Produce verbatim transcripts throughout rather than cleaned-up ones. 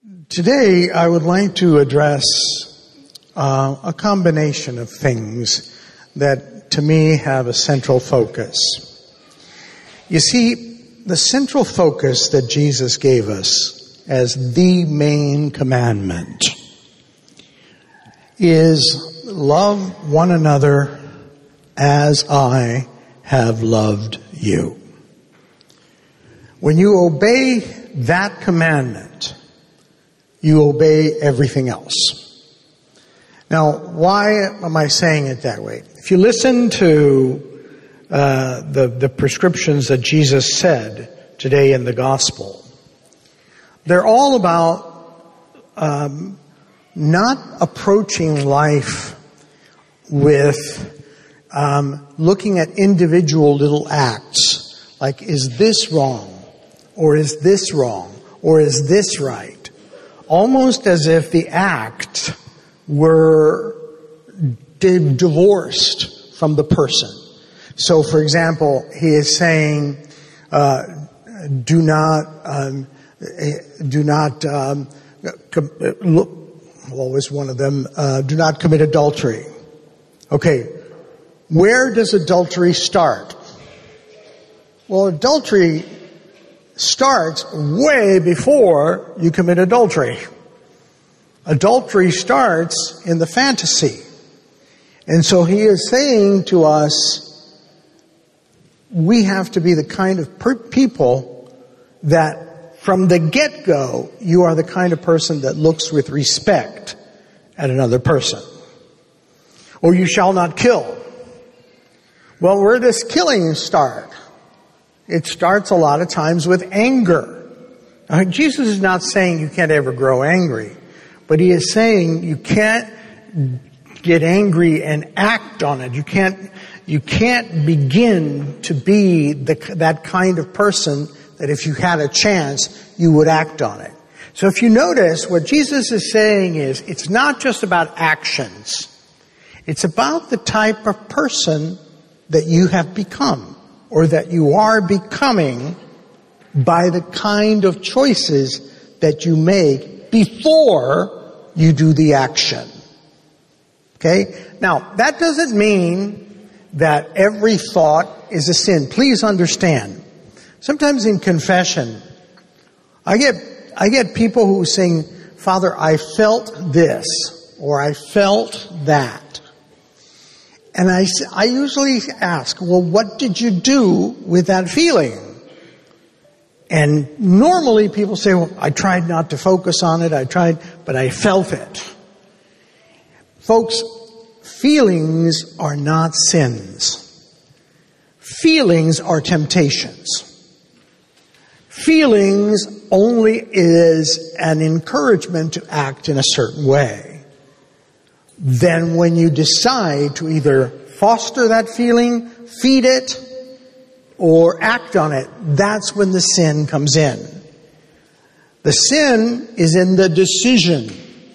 Today, I would like to address uh, a combination of things that, to me, have a central focus. You see, the central focus that Jesus gave us as the main commandment is love one another as I have loved you. When you obey that commandment, you obey everything else. Now, why am I saying it that way? If you listen to uh, the, the prescriptions that Jesus said today in the gospel, they're all about um, not approaching life with um, looking at individual little acts, like, is this wrong? Or is this wrong? Or is this right? Almost as if the act were di- divorced from the person. So, for example, he is saying, uh, do not, um, do not, um, com- look, what was one of them? Uh, do not commit adultery. Okay, where does adultery start? Well, adultery starts way before you commit adultery. Adultery starts in the fantasy. And so he is saying to us, we have to be the kind of per- people that from the get-go, you are the kind of person that looks with respect at another person. Or you shall not kill. Well, where does killing start? It starts a lot of times with anger. Now, Jesus is not saying you can't ever grow angry, but he is saying you can't get angry and act on it. You can't, you can't begin to be the, that kind of person that if you had a chance, you would act on it. So if you notice, what Jesus is saying is, it's not just about actions. It's about the type of person that you have become, or that you are becoming by the kind of choices that you make before you do the action. Okay? Now, that doesn't mean that every thought is a sin. Please understand. Sometimes in confession, I get, I get people who sing, Father, I felt this, or I felt that. And I, I usually ask, well, what did you do with that feeling? And normally people say, well, I tried not to focus on it, I tried, but I felt it. Folks, feelings are not sins. Feelings are temptations. Feelings only is an encouragement to act in a certain way. Then when you decide to either foster that feeling, feed it, or act on it, that's when the sin comes in. The sin is in the decision,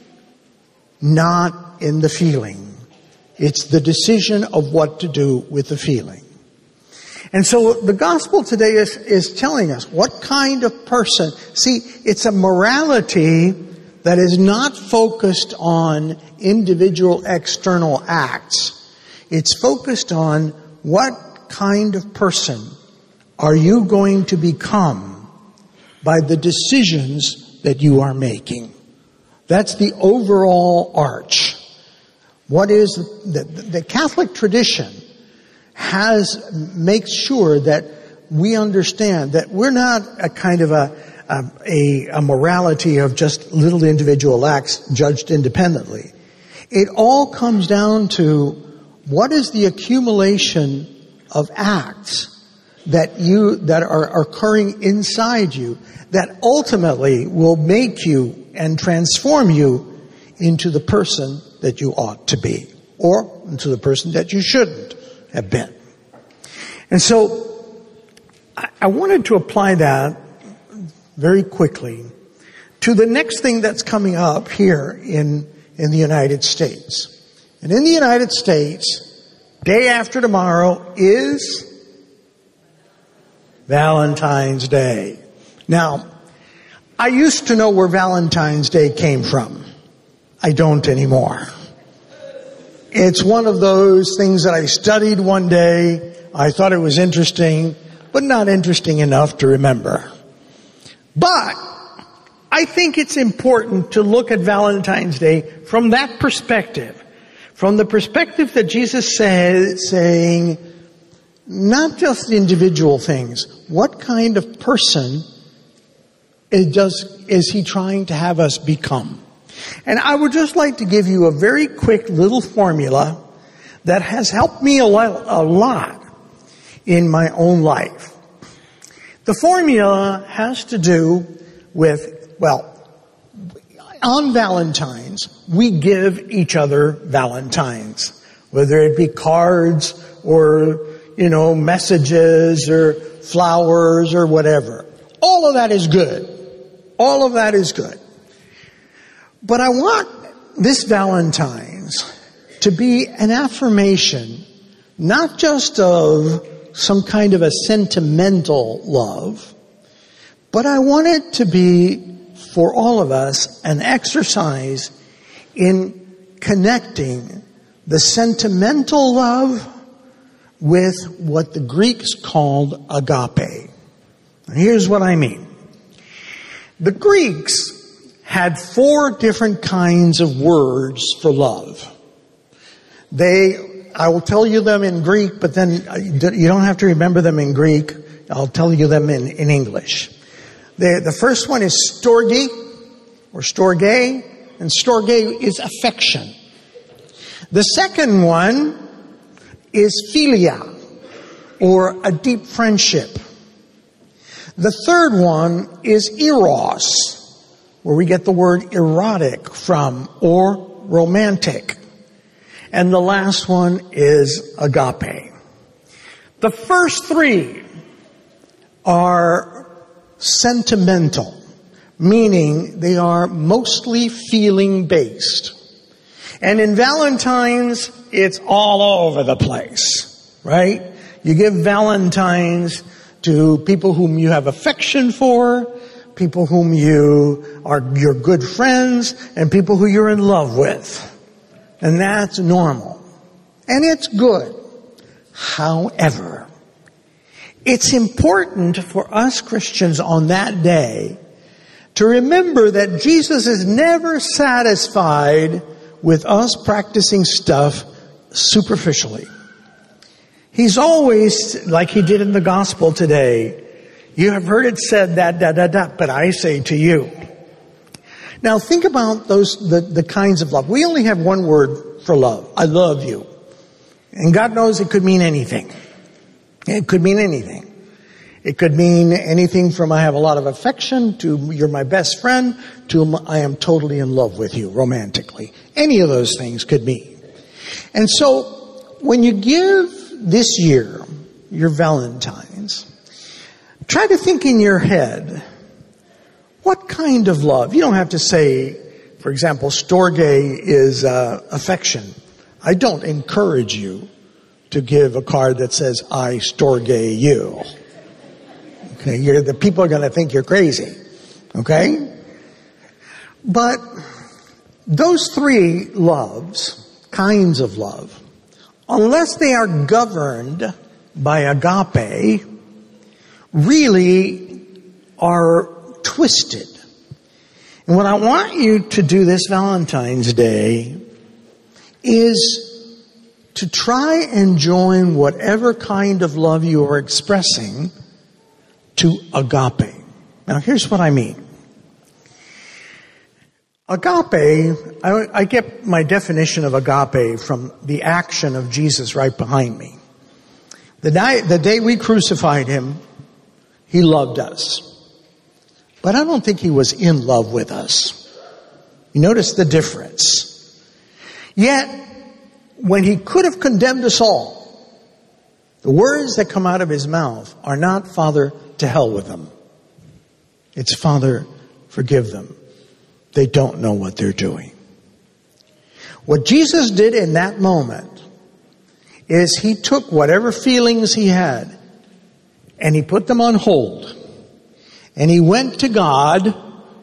not in the feeling. It's the decision of what to do with the feeling. And so the gospel today is, is telling us what kind of person. See, it's a morality that is not focused on individual external acts. It's focused on what kind of person are you going to become by the decisions that you are making. That's the overall arch. What is the, the Catholic tradition has makes sure that we understand that we're not a kind of a A, a morality of just little individual acts judged independently. It all comes down to what is the accumulation of acts that you, that are occurring inside you that ultimately will make you and transform you into the person that you ought to be, or into the person that you shouldn't have been. And so I, I wanted to apply that very quickly to the next thing that's coming up here in, in the United States. And in the United States, day after tomorrow is Valentine's Day. Now, I used to know where Valentine's Day came from. I don't anymore. It's one of those things that I studied one day. I thought it was interesting, but not interesting enough to remember. But I think it's important to look at Valentine's Day from that perspective. From the perspective that Jesus says, saying, not just individual things. What kind of person is, does, is he trying to have us become? And I would just like to give you a very quick little formula that has helped me a lot, a lot in my own life. The formula has to do with, well, on Valentine's, we give each other Valentines, whether it be cards or, you know, messages or flowers or whatever. All of that is good. All of that is good. But I want this Valentine's to be an affirmation, not just of some kind of a sentimental love, but I want it to be, for all of us, an exercise in connecting the sentimental love with what the Greeks called agape. Now, here's what I mean. The Greeks had four different kinds of words for love. They, I will tell you them in Greek, but then you don't have to remember them in Greek. I'll tell you them in, in English. The, the first one is storge, or storge, and storge is affection. The second one is philia, or a deep friendship. The third one is eros, where we get the word erotic from, or romantic. And the last one is agape. The first three are sentimental, meaning they are mostly feeling based. And in Valentine's, it's all over the place, right? You give Valentine's to people whom you have affection for, people whom you are your good friends, and people who you're in love with. And that's normal. And it's good. However, it's important for us Christians on that day to remember that Jesus is never satisfied with us practicing stuff superficially. He's always, like he did in the gospel today, you have heard it said that, da, da, da, but I say to you. Now think about those, the, the kinds of love. We only have one word for love. I love you. And God knows it could mean anything. It could mean anything. It could mean anything from I have a lot of affection to you're my best friend to I am totally in love with you romantically. Any of those things could mean. And so when you give this year your Valentine's, try to think in your head, what kind of love? You don't have to say, for example, storge is uh, affection. I don't encourage you to give a card that says, I storge you. Okay, you're, the people are going to think you're crazy. Okay? But those three loves, kinds of love, unless they are governed by agape, really are twisted. And what I want you to do this Valentine's Day is to try and join whatever kind of love you are expressing to agape. Now here's what I mean. Agape, I, I get my definition of agape from the action of Jesus right behind me. The day, the day we crucified him, he loved us. But I don't think he was in love with us. You notice the difference. Yet, when he could have condemned us all, the words that come out of his mouth are not, Father, to hell with them. It's, Father, forgive them. They don't know what they're doing. What Jesus did in that moment is he took whatever feelings he had and he put them on hold. And he went to God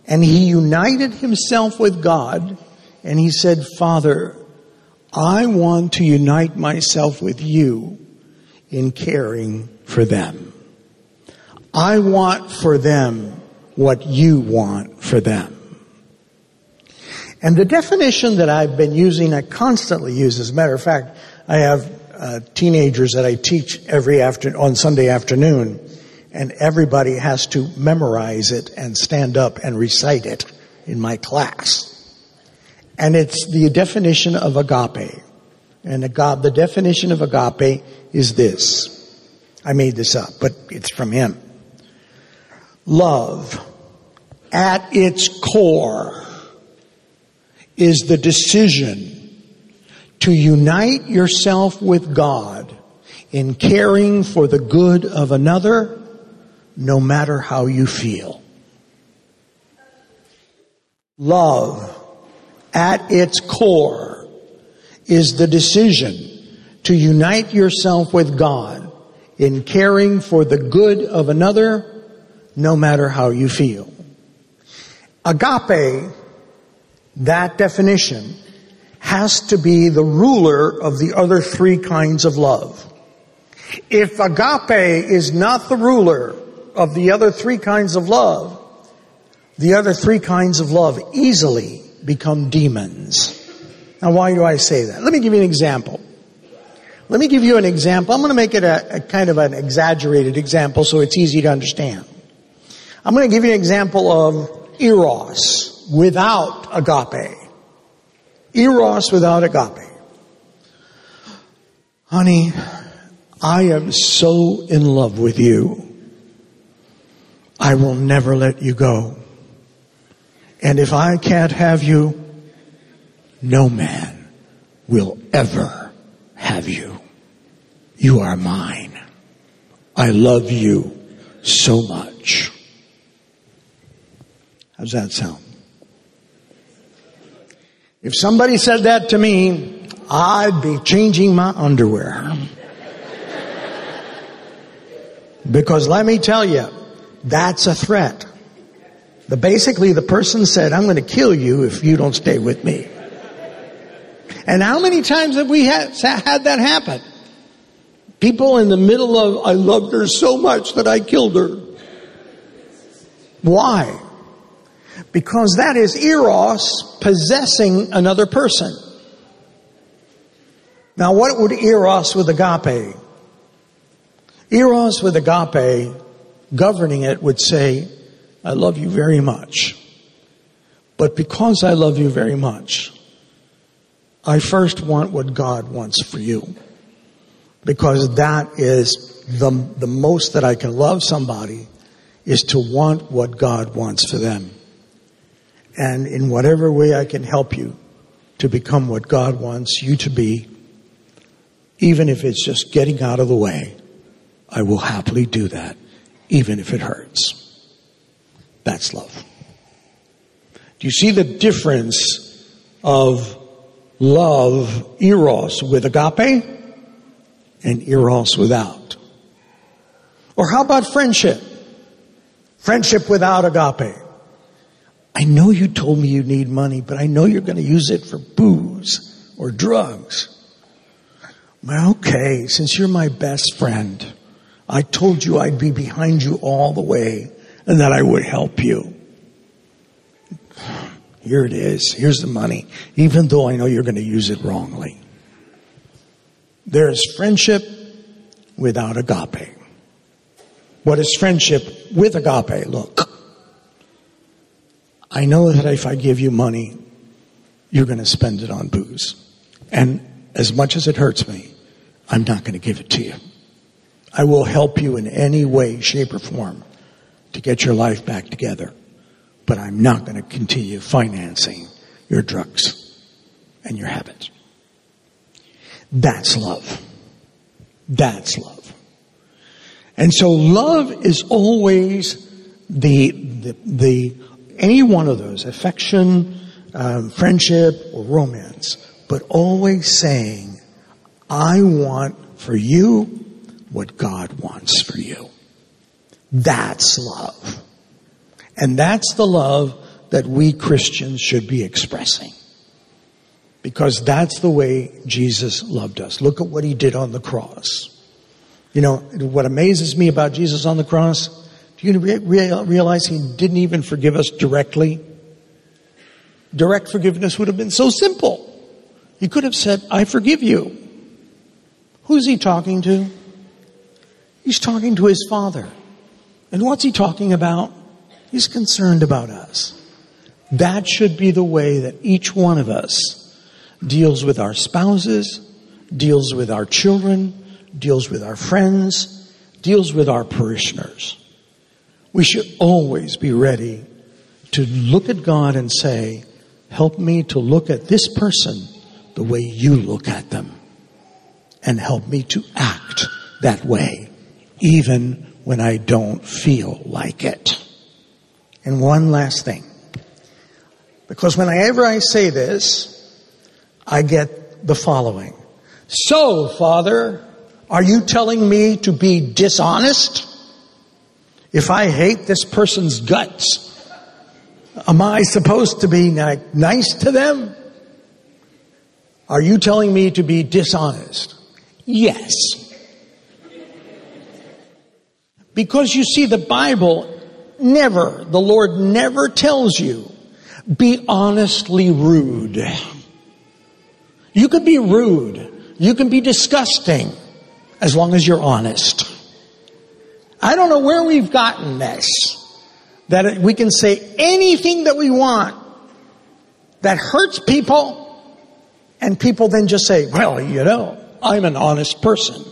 And he united himself with God, and he said, Father, I want to unite myself with you in caring for them. I want for them what you want for them. And the definition that I've been using, I constantly use, as a matter of fact, I have uh, teenagers that I teach every after on Sunday afternoon, and everybody has to memorize it and stand up and recite it in my class. And it's the definition of agape. And agape, the definition of agape is this. I made this up, but it's from him. Love, at its core, is the decision to unite yourself with God in caring for the good of another, no matter how you feel. Love, at its core, is the decision to unite yourself with God in caring for the good of another, no matter how you feel. Agape, that definition, has to be the ruler of the other three kinds of love. If agape is not the ruler of the other three kinds of love, the other three kinds of love easily become demons. Now, why do I say that? Let me give you an example. Let me give you an example. I'm going to make it a, a kind of an exaggerated example so it's easy to understand. I'm going to give you an example of eros without agape. Eros without agape. Honey, I am so in love with you. I will never let you go. And if I can't have you, no man will ever have you. You are mine. I love you so much. How's that sound? If somebody said that to me, I'd be changing my underwear. Because let me tell you, that's a threat. The, basically, the person said, I'm going to kill you if you don't stay with me. And how many times have we had, had that happen? People in the middle of, I loved her so much that I killed her. Why? Because that is eros possessing another person. Now, what would eros with agape? Eros with agape, governing it, would say, I love you very much. But because I love you very much, I first want what God wants for you. Because that is the, the most that I can love somebody, is to want what God wants for them. And in whatever way I can help you to become what God wants you to be, even if it's just getting out of the way, I will happily do that, even if it hurts. That's love. Do you see the difference of love, eros, with agape and eros without? Or how about friendship? Friendship without agape. I know you told me you need money, but I know you're going to use it for booze or drugs. Well, okay, since you're my best friend, I told you I'd be behind you all the way and that I would help you. Here it is. Here's the money, even though I know you're going to use it wrongly. There is friendship without agape. What is friendship with agape? Look, I know that if I give you money, you're going to spend it on booze. And as much as it hurts me, I'm not going to give it to you. I will help you in any way, shape, or form to get your life back together. But I'm not going to continue financing your drugs and your habits. That's love. That's love. And so love is always the, the, the any one of those, affection, um, friendship, or romance, but always saying, I want for you what God wants for you. That's love. And that's the love that we Christians should be expressing. Because that's the way Jesus loved us. Look at what he did on the cross. You know, what amazes me about Jesus on the cross, do you re- re- realize he didn't even forgive us directly? Direct forgiveness would have been so simple. He could have said, I forgive you. Who's he talking to? He's talking to his Father. And what's he talking about? He's concerned about us. That should be the way that each one of us deals with our spouses, deals with our children, deals with our friends, deals with our parishioners. We should always be ready to look at God and say, help me to look at this person the way you look at them. And help me to act that way, even when I don't feel like it. And one last thing. Because whenever I say this, I get the following. So, Father, are you telling me to be dishonest? If I hate this person's guts, am I supposed to be nice to them? Are you telling me to be dishonest? Yes. Because you see, the Bible never, the Lord never tells you, be honestly rude. You can be rude. You can be disgusting as long as you're honest. I don't know where we've gotten this, that we can say anything that we want that hurts people, and people then just say, well, you know, I'm an honest person.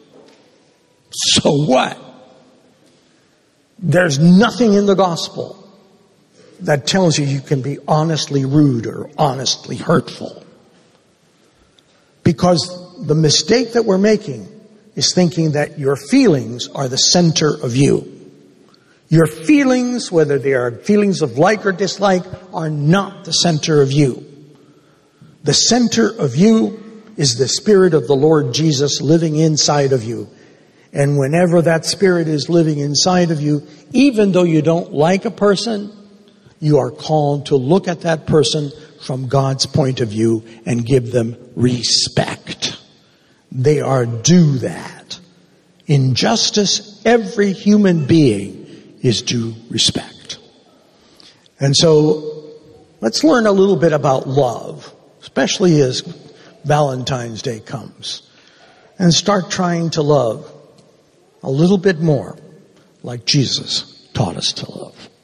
So what? There's nothing in the gospel that tells you you can be honestly rude or honestly hurtful. Because the mistake that we're making is thinking that your feelings are the center of you. Your feelings, whether they are feelings of like or dislike, are not the center of you. The center of you is the Spirit of the Lord Jesus living inside of you. And whenever that Spirit is living inside of you, even though you don't like a person, you are called to look at that person from God's point of view and give them respect. They are due that. In justice, every human being is due respect. And so, let's learn a little bit about love, especially as Valentine's Day comes, and start trying to love a little bit more like Jesus taught us to love.